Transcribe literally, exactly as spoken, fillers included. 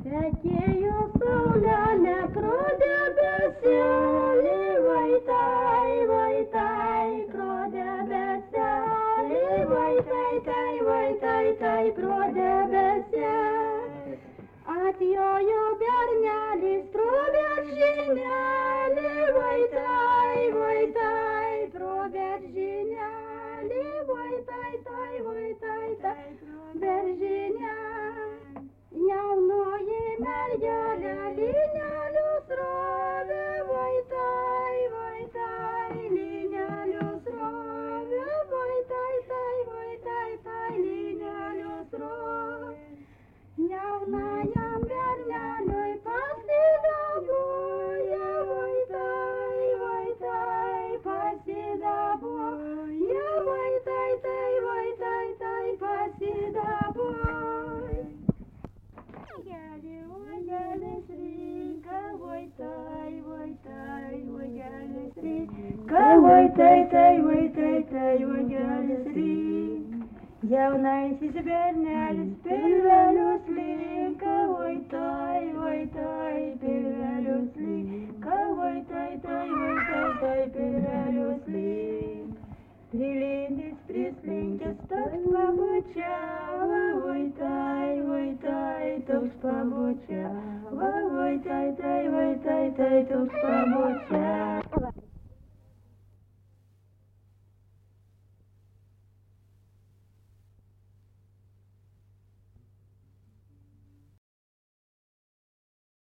Tekėjo saulelė pro debeselį, vaitai, vaitai, pro debeselį, vaitai, tai, vaitai, tai, pro debeselį. Atjojo bernelis pro beržinelį, vaitai, vaitai, pro beržinelį, vaitai, tai, vaitai, tai, beržinelį. Jaunoji mergelė linelių srovė, vaitai, vaitai, linelių srovė, vaitai, tai, vaitai, tai, linelių srovė. Jaunajam berneliui pasidabuoja, vaitai, vaitai, pasidabuoja, vaitai, tai, vaitai, tai, pasidabuoja. Uogelis rinka, vaitai, vaitai, uogelis rinka, vaitai, tai, vaitai, tai, uogelis rinka. Jaunasis bernelis pilvelius linka, vaitai, vaitai, pilvelius linka, vaitai, tai, vaitai, tai, pilvelius linka. Prilindis prislinkęs toks pabučiavo, vaitai, vaitai, toks pabučiavo, vaitai, tai, vaitai, tai, toks pabučiavo.